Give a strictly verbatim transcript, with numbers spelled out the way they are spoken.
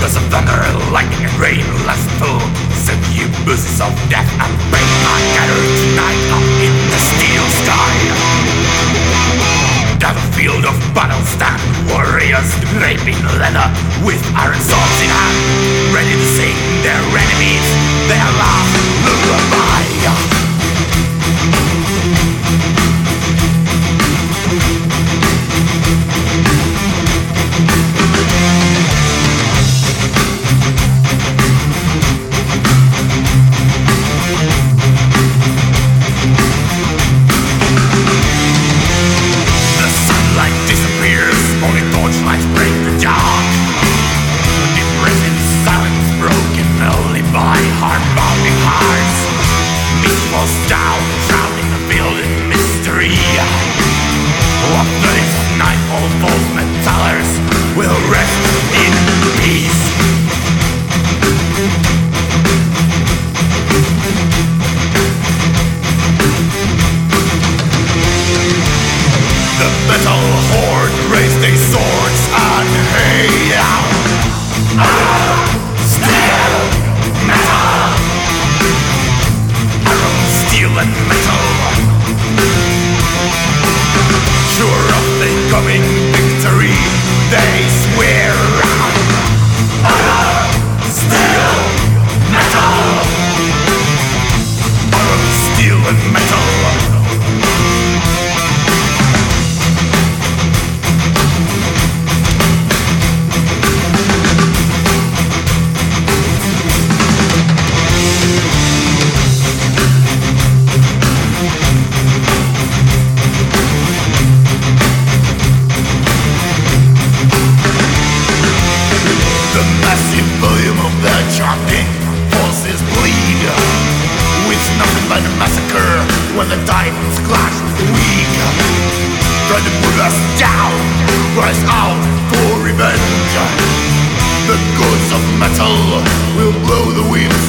Cause of thunder, lightning and rain, last full succubuses of death and pain are gathered tonight up in the steel sky. Down the field of battle stand warriors draped in leather with iron swords in hand, ready to sing their enemies their last lullaby. Down, drowning the field in mystery. What days of night all false metallers will rest in peace. The metal horde raise their swords and hail. Ah, steel, metal, steel and metal, sure of the coming victory, they swear. Honor, steel, metal, honor, steel and metal. When the diamonds clash with the weak, try to put us down, rise out for revenge. The gods of metal will blow the winds